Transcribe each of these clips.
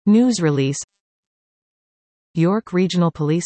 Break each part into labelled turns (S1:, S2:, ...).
S1: News release. York Regional Police.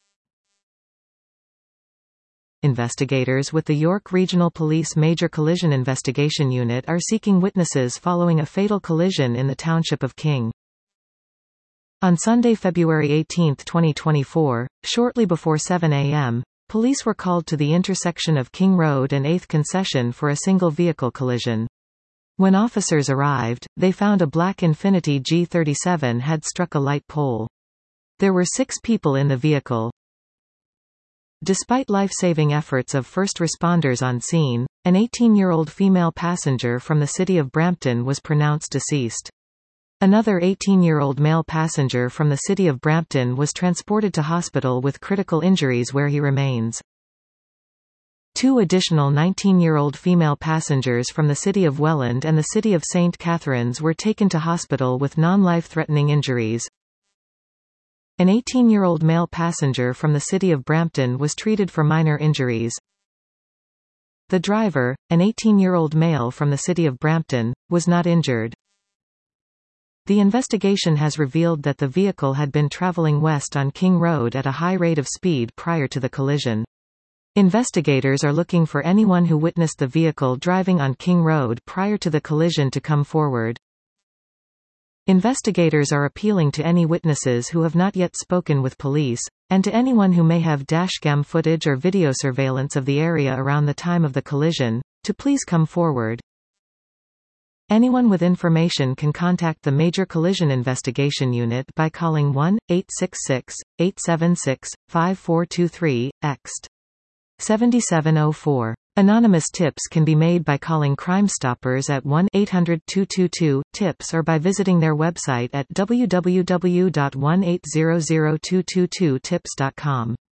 S1: Investigators with the York Regional Police Major Collision Investigation Unit are seeking witnesses following a fatal collision in the township of King. On Sunday, February 18, 2024, shortly before 7 a.m., police were called to the intersection of King Road and 8th Concession for a single vehicle collision. When officers arrived, they found a black Infiniti G37 had struck a light pole. There were 6 people in the vehicle. Despite life-saving efforts of first responders on scene, an 18-year-old female passenger from the city of Brampton was pronounced deceased. Another 18-year-old male passenger from the city of Brampton was transported to hospital with critical injuries where he remains. 2 additional 19-year-old female passengers from the city of Welland and the city of St. Catharines were taken to hospital with non-life-threatening injuries. An 18-year-old male passenger from the city of Brampton was treated for minor injuries. The driver, an 18-year-old male from the city of Brampton, was not injured. The investigation has revealed that the vehicle had been traveling west on King Road at a high rate of speed prior to the collision. Investigators are looking for anyone who witnessed the vehicle driving on King Road prior to the collision to come forward. Investigators are appealing to any witnesses who have not yet spoken with police, and to anyone who may have dashcam footage or video surveillance of the area around the time of the collision, to please come forward. Anyone with information can contact the Major Collision Investigation Unit by calling 1-866-876-5423, ext. 7704. Anonymous tips can be made by calling Crime Stoppers at 1-800-222-TIPS or by visiting their website at www.1800222tips.com.